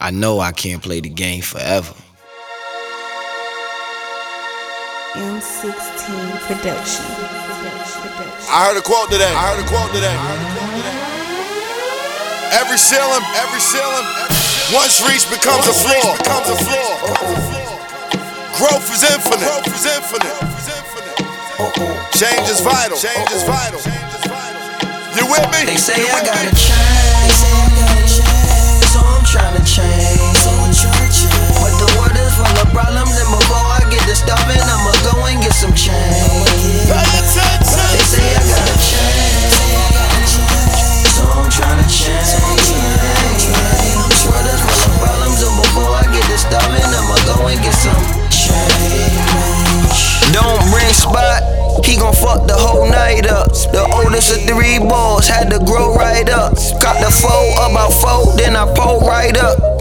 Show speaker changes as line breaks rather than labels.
I know I can't play the game forever.
M16 Production.
I heard a quote today. Every ceiling, once reached becomes a floor. Growth is infinite. Change is vital. You with me?
They say I gotta change, so I'm tryna change. But the world is full of problems, and before I get to starving, I'ma go and get some change. They say I gotta change, so I'm tryna change. This world is full of problems, and before I get to starving, I'ma go and get some change. Don't bring Spot, he gon' fuck the whole night up. The oldest of 3 boys had to grow right up. Got the 4 about 4, then I pull right up.